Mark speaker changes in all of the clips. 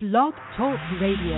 Speaker 1: Blog Talk Radio.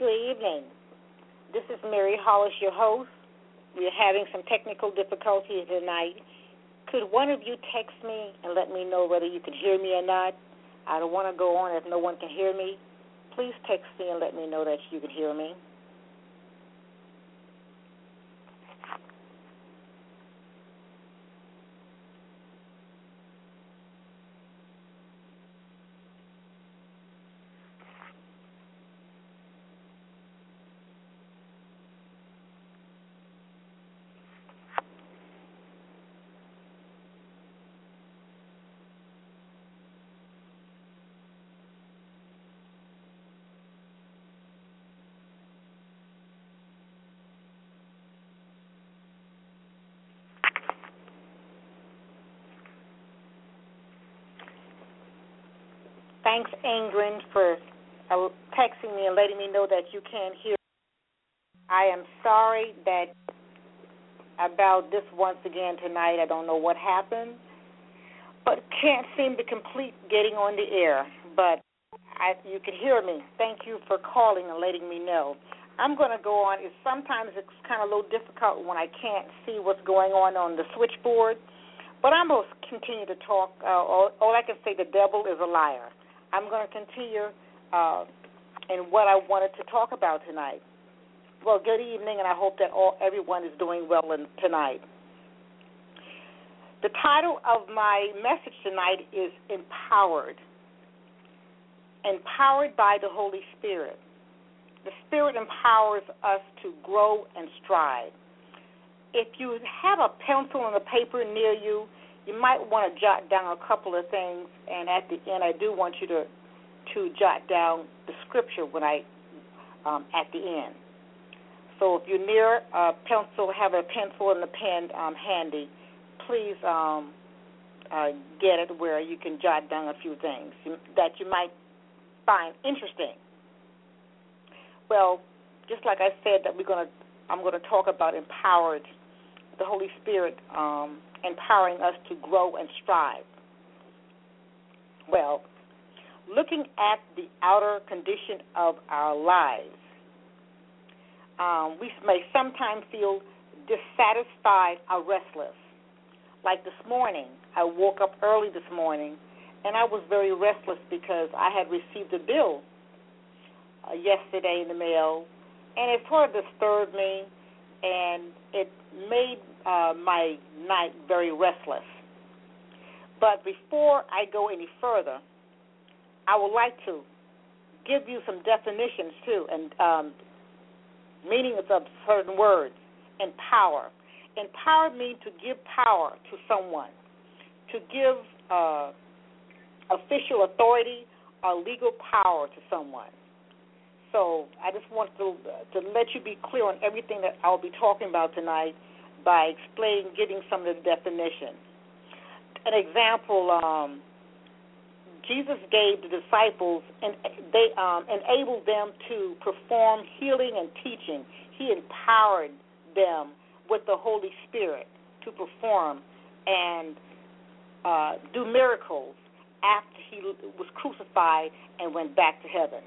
Speaker 1: good evening. This is Mary Hollis, your host. We're having some technical difficulties tonight. Could one of you text me and let me know whether you can hear me or not? I don't want to go on if no one can hear me. Please text me and let me know that you can hear me. Thanks, Ingrid, for texting me and letting me know that you can't hear. I am sorry that about this once again tonight. I don't know what happened, but can't seem to complete getting on the air. But you can hear me. Thank you for calling and letting me know. I'm going to go on. Sometimes it's kind of a little difficult when I can't see what's going on the switchboard, but I'm going to continue to talk. All I can say, the devil is a liar. I'm going to continue in what I wanted to talk about tonight. Well, good evening, and I hope that everyone is doing well tonight. The title of my message tonight is Empowered. Empowered by the Holy Spirit. The Spirit empowers us to grow and strive. If you have a pencil and a paper near you, you might want to jot down a couple of things, and at the end, I do want you to jot down the scripture at the end. So if you're near a pencil, have a pencil and a pen handy, please get it where you can jot down a few things that you might find interesting. Well, just like I said, that I'm going to talk about empowered, the Holy Spirit empowering us to grow and strive. Well, looking at the outer condition of our lives, we may sometimes feel dissatisfied or restless. Like this morning, I woke up early this morning, and I was very restless because I had received a bill yesterday in the mail, and it sort of disturbed me, and it made my night very restless. But before I go any further, I would like to give you some definitions, too, and meanings of certain words. Empower. Empower means to give power to someone, to give official authority or legal power to someone. So I just want to let you be clear on everything that I'll be talking about tonight by giving some of the definitions. An example, Jesus gave the disciples, and they enabled them to perform healing and teaching. He empowered them with the Holy Spirit to perform and do miracles after he was crucified and went back to heaven.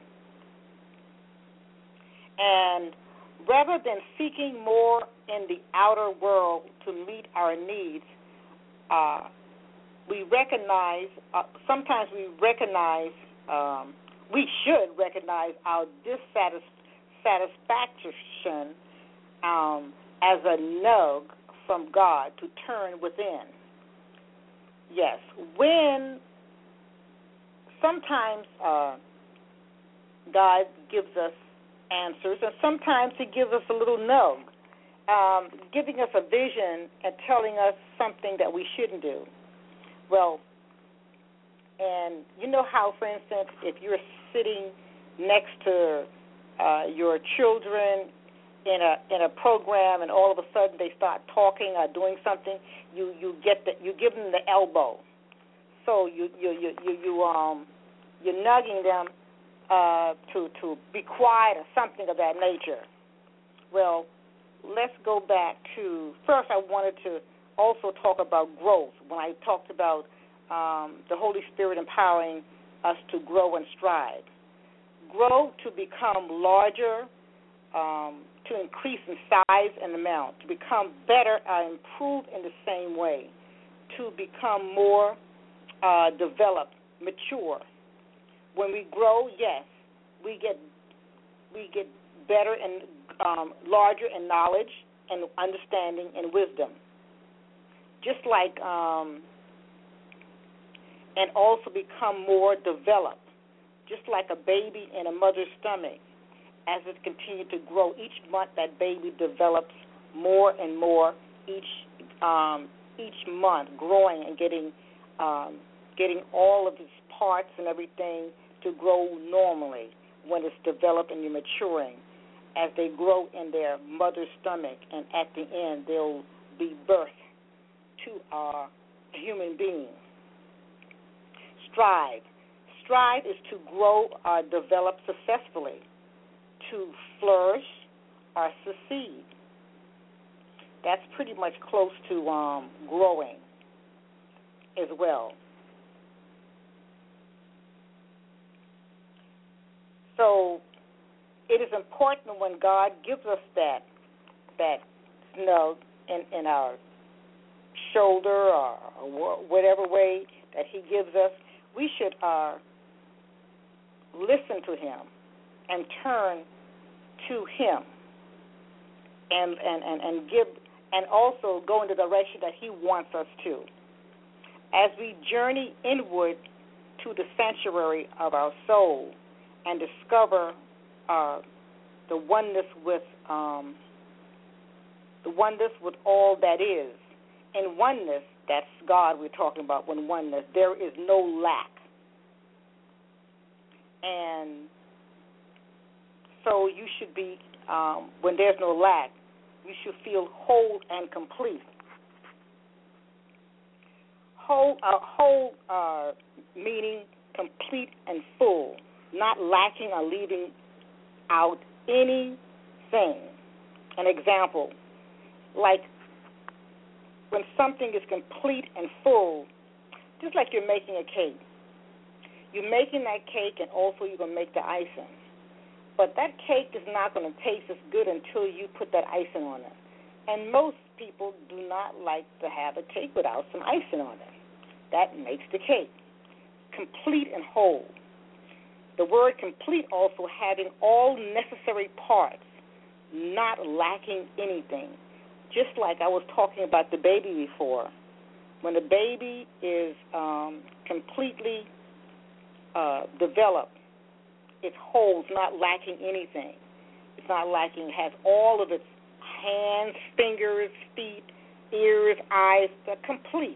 Speaker 1: And rather than seeking more in the outer world to meet our needs, we should recognize our dissatisfaction as a nudge from God to turn within. Yes, when sometimes God gives us answers, and sometimes he gives us a little nudge, giving us a vision and telling us something that we shouldn't do. Well, and you know how, for instance, if you're sitting next to your children in a program, and all of a sudden they start talking or doing something, you give them the elbow. So you're nudging them to be quiet or something of that nature. Well, let's go back to first. I wanted to also talk about growth when I talked about the Holy Spirit empowering us to grow and strive. grow to become larger, to increase in size and amount, to become better or improve in the same way, to become more developed, mature. When we grow, yes, we get better and larger in knowledge and understanding and wisdom. Just like, and also become more developed, just like a baby in a mother's stomach. As it continues to grow, each month that baby develops more and more each month, growing and getting all of its parts and everything to grow normally when it's developed and you're maturing. As they grow in their mother's stomach, and at the end they'll be birthed to a human being. Strive. Strive is to grow or develop successfully, to flourish or succeed. That's pretty much close to growing as well. So it is important when God gives us that snug in our shoulder or whatever way that He gives us, we should listen to Him and turn to Him and give and also go in the direction that He wants us to. As we journey inward to the sanctuary of our soul and discover the oneness with all that is. In oneness, that's God we're talking about. When oneness, there is no lack, and so you should be. When there's no lack, you should feel whole and complete. Whole meaning complete and full, not lacking or leaving out anything. An example, like when something is complete and full, just like you're making a cake. You're making that cake and also you're going to make the icing. But that cake is not going to taste as good until you put that icing on it. And most people do not like to have a cake without some icing on it. That makes the cake complete and whole. The word complete also having all necessary parts, not lacking anything. Just like I was talking about the baby before. When the baby is completely developed, it's whole, it's not lacking anything. It's not lacking, it has all of its hands, fingers, feet, ears, eyes, they're complete.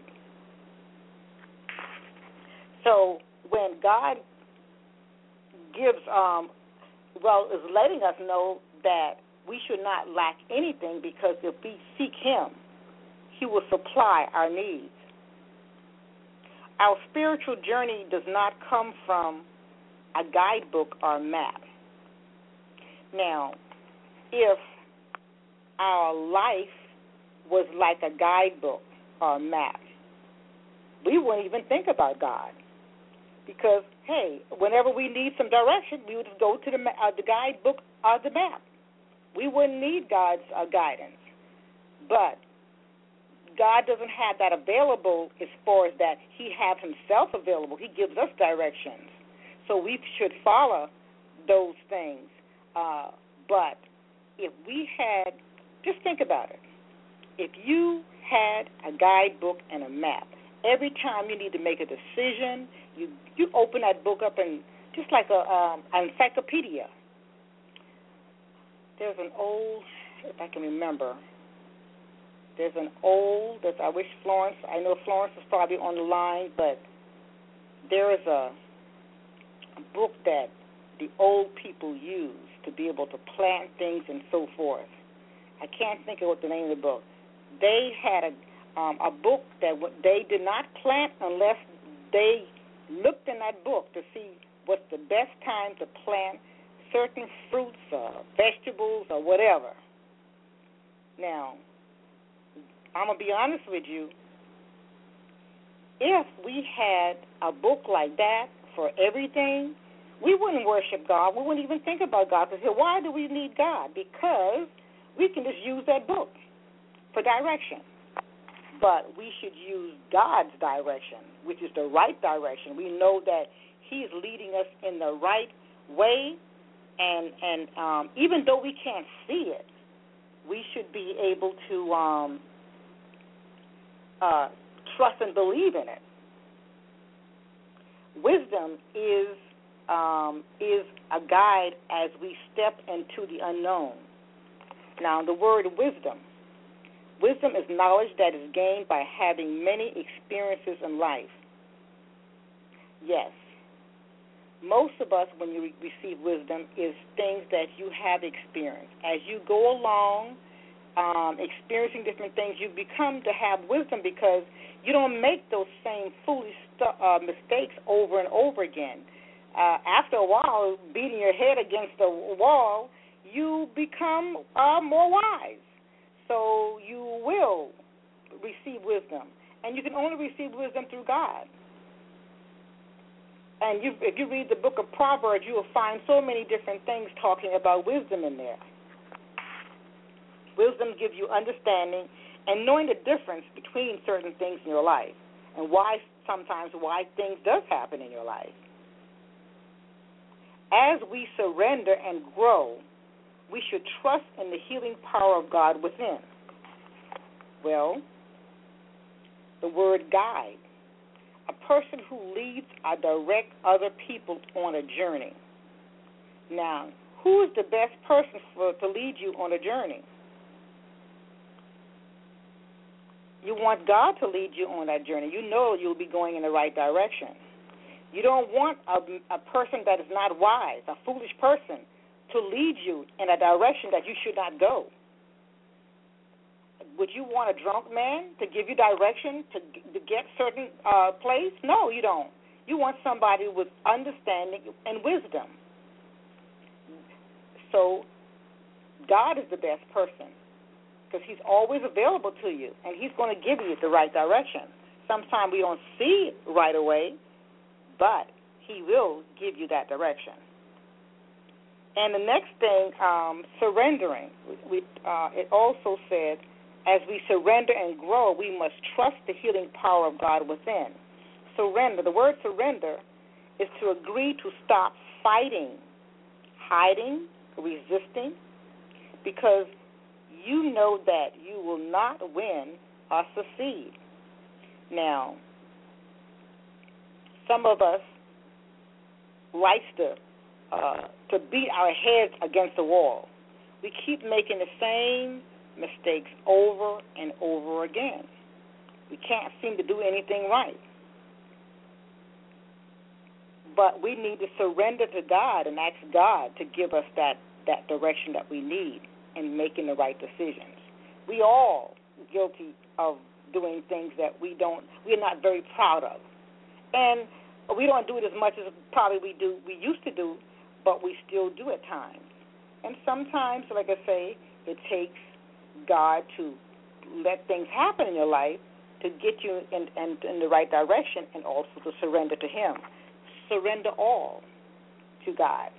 Speaker 1: So when God gives, is letting us know that we should not lack anything, because if we seek Him, He will supply our needs. Our spiritual journey does not come from a guidebook or map. Now, if our life was like a guidebook or map, we wouldn't even think about God. Because, hey, whenever we need some direction, we would go to the guidebook or the map. We wouldn't need God's guidance. But God doesn't have that available as far as that He has Himself available. He gives us directions. So we should follow those things. But if we had, just think about it. If you had a guidebook and a map, every time you need to make a decision, you open that book up and just like an encyclopedia. There's an old, if I can remember, I wish Florence, I know Florence is probably on the line, but there is a book that the old people used to be able to plant things and so forth. I can't think of what the name of the book. They had a book that they did not plant unless they looked in that book to see what's the best time to plant certain fruits or vegetables or whatever. Now, I'm going to be honest with you. If we had a book like that for everything, we wouldn't worship God. We wouldn't even think about God. Because why do we need God? Because we can just use that book for direction. But we should use God's direction, which is the right direction. We know that He's leading us in the right way, and even though we can't see it, we should be able to trust and believe in it. Wisdom is a guide as we step into the unknown. Now, the word wisdom is knowledge that is gained by having many experiences in life. Yes. Most of us, when you receive wisdom, is things that you have experienced. As you go along, experiencing different things, you become to have wisdom because you don't make those same foolish mistakes over and over again. After a while, beating your head against the wall, you become more wise. So you will receive wisdom. And you can only receive wisdom through God. And if you read the book of Proverbs, you will find so many different things talking about wisdom in there. Wisdom gives you understanding and knowing the difference between certain things in your life and why things does happen in your life. As we surrender and grow, we should trust in the healing power of God within. Well, the word guide. A person who leads or directs other people on a journey. Now, who is the best person to lead you on a journey? You want God to lead you on that journey. You know you'll be going in the right direction. You don't want a person that is not wise, a foolish person, to lead you in a direction that you should not go. Would you want a drunk man to give you direction to get certain place? No, you don't. You want somebody with understanding and wisdom. So God is the best person because He's always available to you, and He's going to give you the right direction. Sometimes we don't see it right away, but He will give you that direction. And the next thing, surrendering. It also said, as we surrender and grow, we must trust the healing power of God within. Surrender. The word surrender is to agree to stop fighting, hiding, resisting, because you know that you will not win or succeed. Now, some of us likes to beat our heads against the wall. We keep making the same mistakes over and over again. We can't seem to do anything right. But we need to surrender to God and ask God to give us that direction that we need in making the right decisions. We all guilty of doing things that we're not very proud of. And we don't do it as much as probably we used to do, but we still do at times. And sometimes, like I say, it takes God to let things happen in your life to get you in the right direction and also to surrender to Him. Surrender all to God.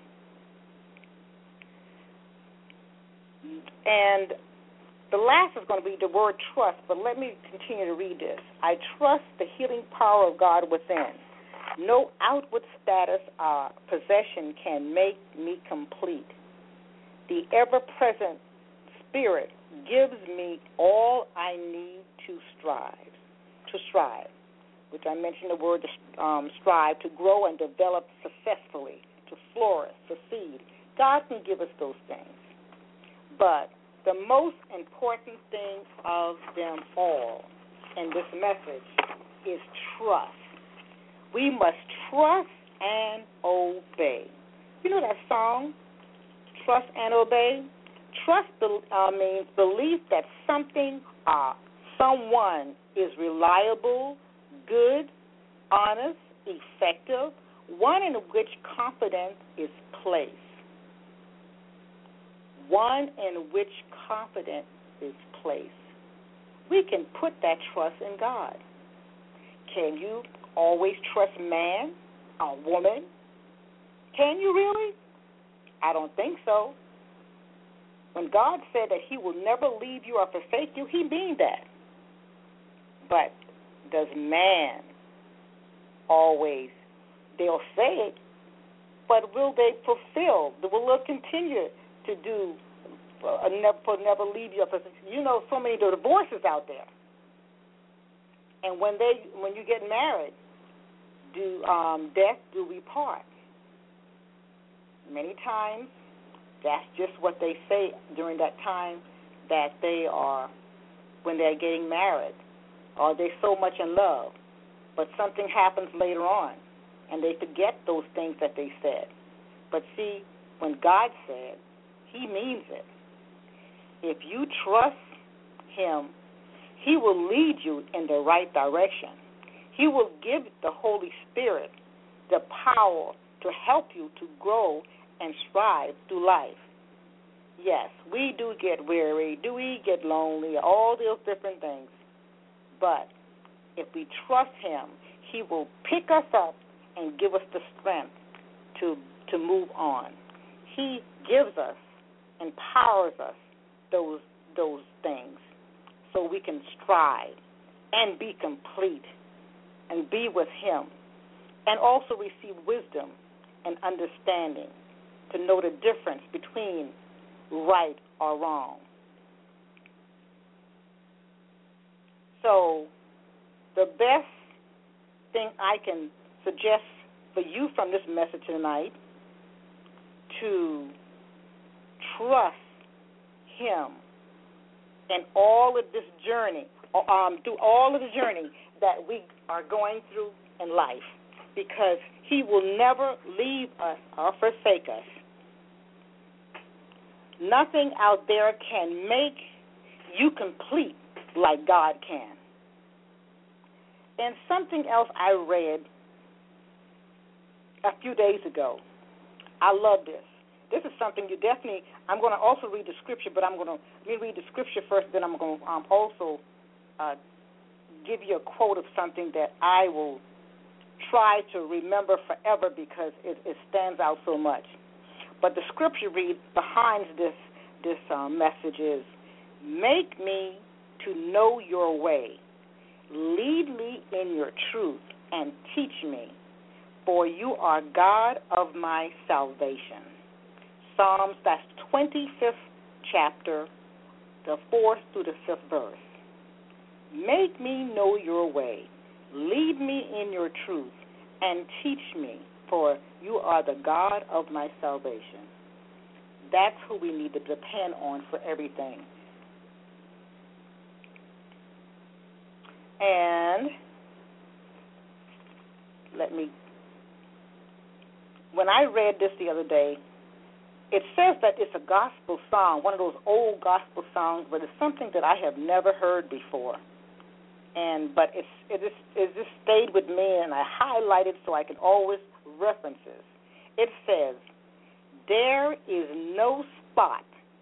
Speaker 1: And the last is going to be the word trust, but let me continue to read this. I trust the healing power of God within. No outward status or possession can make me complete. The ever-present Spirit gives me all I need to strive, which I mentioned the word strive, to grow and develop successfully, to flourish, succeed. God can give us those things. But the most important thing of them all in this message is trust. We must trust and obey. You know that song, Trust and Obey? Trust means belief that something or someone is reliable, good, honest, effective, one in which confidence is placed. One in which confidence is placed. We can put that trust in God. Can you always trust man or woman? Can you really? I don't think so. When God said that he will never leave you or forsake you, he means that. But does man always, they'll say it, but will they fulfill? Will they continue to do, never leave you or forsake you? You know, so many divorces out there. And when you get married, death do we part. Many times, that's just what they say during that time that they are, when they're getting married, or they're so much in love. But something happens later on, and they forget those things that they said. But see, when God said, he means it. If you trust him, he will lead you in the right direction. He will give the Holy Spirit the power to help you to grow and strive through life. Yes, we do get weary, do we get lonely, all those different things. But if we trust him, he will pick us up and give us the strength to move on. He gives us, empowers us those things so we can strive and be complete and be with him, and also receive wisdom and understanding to know the difference between right or wrong. So the best thing I can suggest for you from this message tonight, to trust him in all of this journey, through all of the journey that we are going through in life, because he will never leave us or forsake us. Nothing out there can make you complete like God can. And something else I read a few days ago, I love this. This is something you definitely, I'm going to also read the scripture, but let me read the scripture first, then I'm going to also give you a quote of something that I will try to remember forever because it stands out so much. But the scripture reads behind this message is, make me to know your way. Lead me in your truth and teach me, for you are God of my salvation. Psalms, that's 25th chapter, the 4th through the 5th verse. Make me know your way. Lead me in your truth and teach me, for you are the God of my salvation. That's who we need to depend on for everything. And when I read this the other day, it says that it's a gospel song, one of those old gospel songs, but it's something that I have never heard before. But it just stayed with me, and I highlighted so I can always reference it. It says, there is no spot,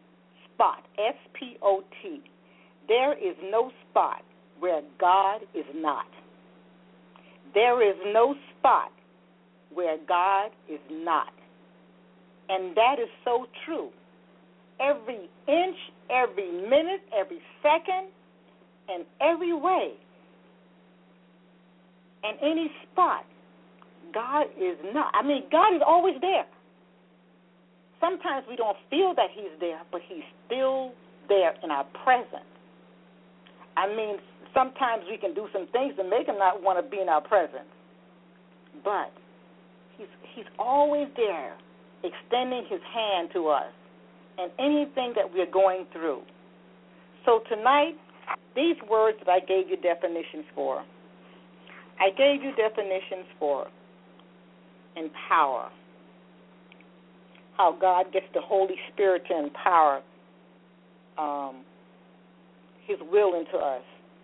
Speaker 1: S-P-O-T, there is no spot where God is not. There is no spot where God is not. And that is so true. Every inch, every minute, every second, and every way, and any spot, God is not. I mean, God is always there. Sometimes we don't feel that he's there, but he's still there in our presence. I mean, sometimes we can do some things to make him not want to be in our presence. But he's always there, extending his hand to us and anything that we're going through. So tonight, these words that I gave you definitions for, I gave you definitions for empower, how God gets the Holy Spirit to empower his will into us,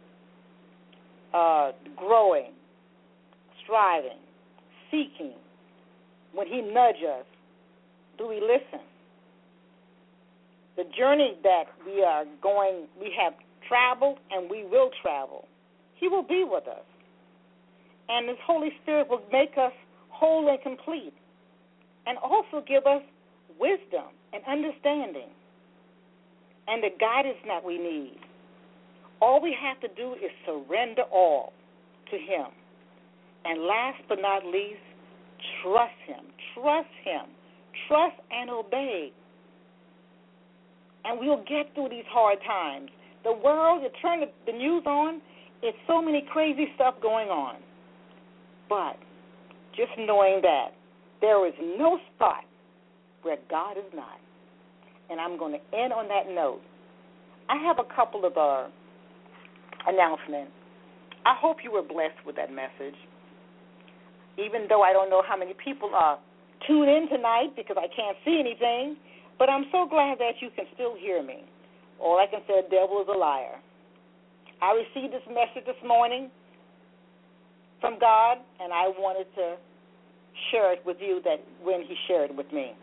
Speaker 1: growing, striving, seeking. When he nudges us, do we listen? The journey that we are going, we have traveled and we will travel. He will be with us. And his Holy Spirit will make us whole and complete. and also give us wisdom and understanding and the guidance that we need. All we have to do is surrender all to Him. And last but not least, trust Him. Trust Him. Trust and obey. And we'll get through these hard times. The world, you turn the news on, it's so many crazy stuff going on. But just knowing that there is no spot where God is not. And I'm going to end on that note. I have a couple of announcements. I hope you were blessed with that message. Even though I don't know how many people tune in tonight because I can't see anything, but I'm so glad that you can still hear me. All I can say, the devil is a liar. I received this message this morning from God, and I wanted to share it with you that when He shared it with me.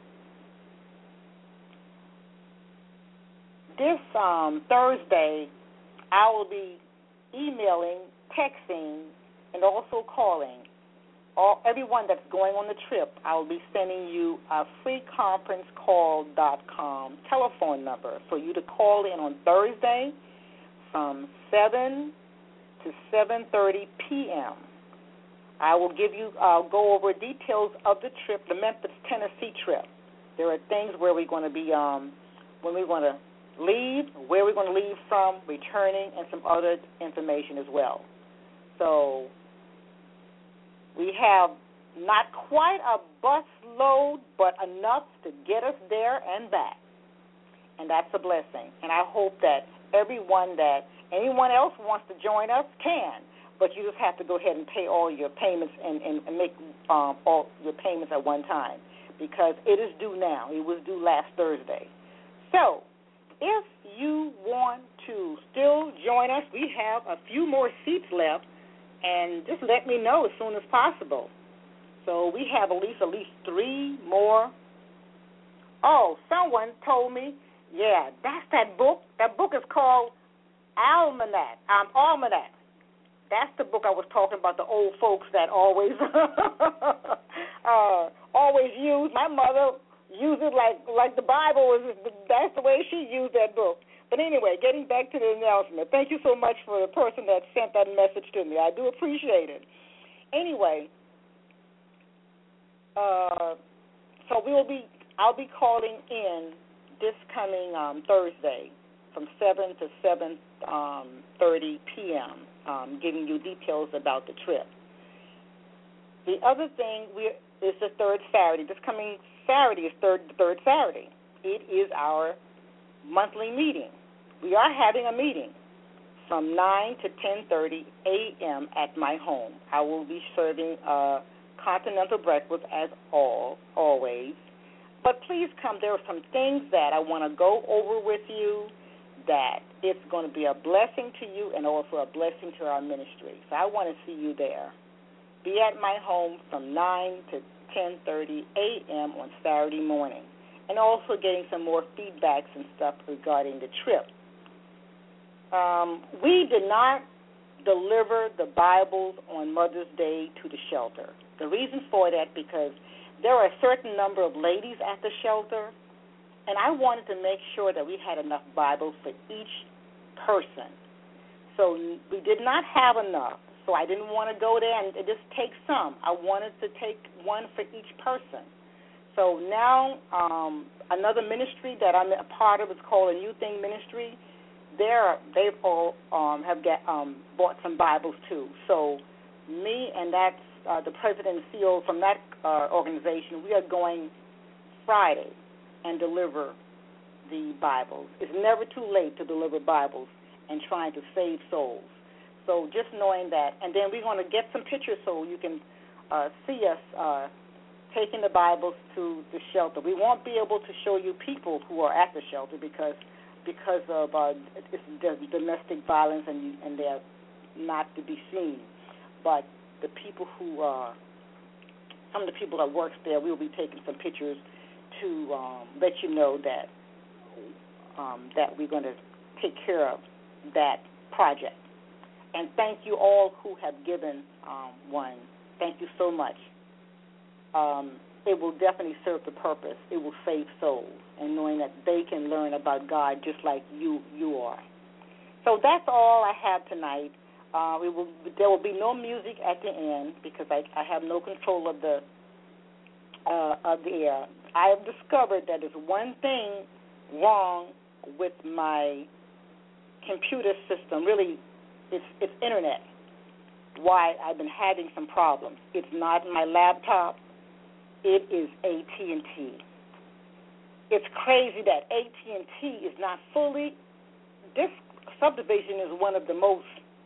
Speaker 1: This Thursday, I will be emailing, texting, and also calling everyone that's going on the trip. I will be sending you a freeconferencecall.com telephone number for you to call in on Thursday from 7 to 7:30 p.m. I will go over details of the trip, the Memphis, Tennessee trip. There are things where we're going to be, when we're going to leave, where we're going to leave from, returning, and some other information as well. So we have not quite a bus load, but enough to get us there and back. And that's a blessing. And I hope that anyone else wants to join us can, but you just have to go ahead and pay all your payments and make all your payments at one time because it is due now. It was due last Thursday. So if you want to still join us, we have a few more seats left, and just let me know as soon as possible. So we have at least 3 more. Oh, someone told me, yeah, that's that book. That book is called Almanac. That's the book I was talking about, the old folks that always always use. My mother used it like the Bible was. That's the way she used that book. But anyway, getting back to the announcement, thank you so much for the person that sent that message to me. I do appreciate it. Anyway, so I'll be calling in this coming Thursday from 7 to 7:30 p.m., giving you details about the trip. The other thing is the third Saturday. This coming Saturday is the third Saturday. It is our monthly meeting. We are having a meeting from 9 to 10:30 a.m. at my home. I will be serving a continental breakfast as always. But please come. There are some things that I want to go over with you that it's going to be a blessing to you and also a blessing to our ministry. So I want to see you there. Be at my home from 9 to 10:30 a.m. on Saturday morning, and also getting some more feedbacks and stuff regarding the trip. We did not deliver the Bibles on Mother's Day to the shelter. The reason for that because there are a certain number of ladies at the shelter, and I wanted to make sure that we had enough Bibles for each person. So we did not have enough, so I didn't want to go there and just take some. I wanted to take one for each person. So now another ministry that I'm a part of is called a New Thing Ministry. They've all have bought some Bibles too. So me and that's the president and CEO from that organization, we are going Friday and deliver the Bibles. It's never too late to deliver Bibles and trying to save souls. So just knowing that, and then we're going to get some pictures so you can see us taking the Bibles to the shelter. We won't be able to show you people who are at the shelter because of it's domestic violence and they're not to be seen. But the people some of the people that works there, we will be taking some pictures to let you know that we're going to take care of that project. And thank you all who have given one. Thank you so much. it will definitely serve the purpose. It will save souls, and knowing that they can learn about God just like you are. So that's all I have tonight. There will be no music at the end because I have no control of the air. I have discovered that there's one thing wrong with my computer system. Really, it's internet. Why I've been having some problems. It's not my laptop. It is AT&T. It's crazy that AT&T is not fully. This subdivision is one of the most,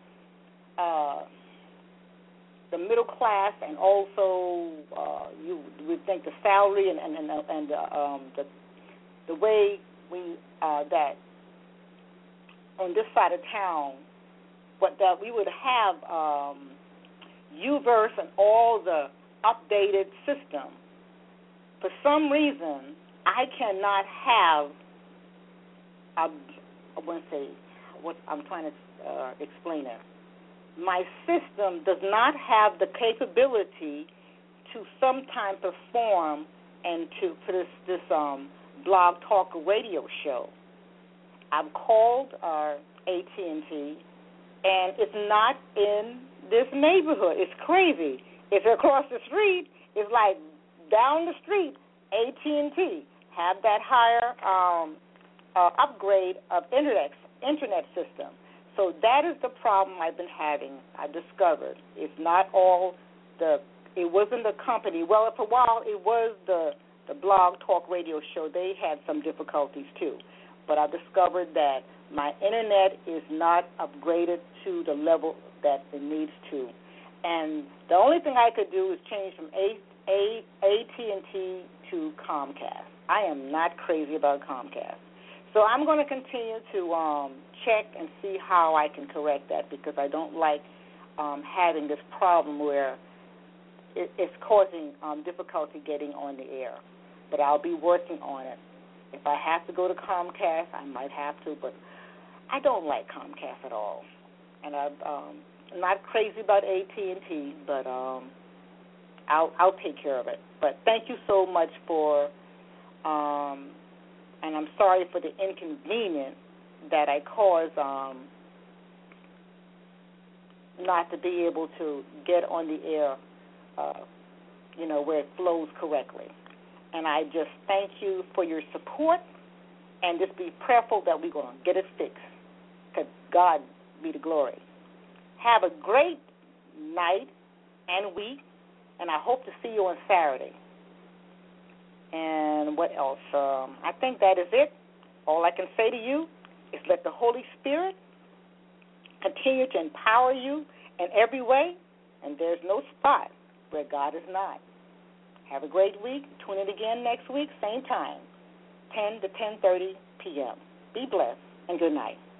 Speaker 1: the middle class, and also you would think the salary and the way we that on this side of town, but that we would have UVerse and all the updated system. For some reason, I cannot have. I want to say what I'm trying to explain it. My system does not have the capability to sometimes perform and for this blog talk radio show. I've called AT&T, and it's not in this neighborhood. It's crazy. If you're across the street, it's like down the street, AT&T have that higher upgrade of internet system. So that is the problem I've been having. I discovered it's not all it wasn't the company. Well, for a while it was the blog talk radio show. They had some difficulties too. But I discovered that my internet is not upgraded to the level that it needs to. And the only thing I could do is change from AT&T to Comcast. I am not crazy about Comcast. So I'm going to continue to check and see how I can correct that, because I don't like having this problem where it's causing difficulty getting on the air. But I'll be working on it. If I have to go to Comcast, I might have to, but I don't like Comcast at all. And I'm not crazy about AT&T, but I'll take care of it. But thank you so much for, and I'm sorry for the inconvenience that I caused not to be able to get on the air, where it flows correctly. And I just thank you for your support, and just be prayerful that we're going to get it fixed. To God be the glory. Have a great night and week, and I hope to see you on Saturday. And what else? I think that is it. All I can say to you is let the Holy Spirit continue to empower you in every way, and there's no spot where God is not. Have a great week. Tune in again next week, same time, 10 to 10:30 p.m. Be blessed, and good night.